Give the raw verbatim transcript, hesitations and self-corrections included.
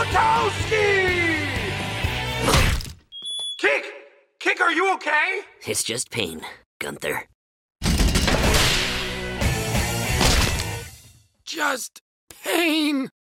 Witowski! Kick! Kick, are you okay? It's just pain, Gunther. Just pain.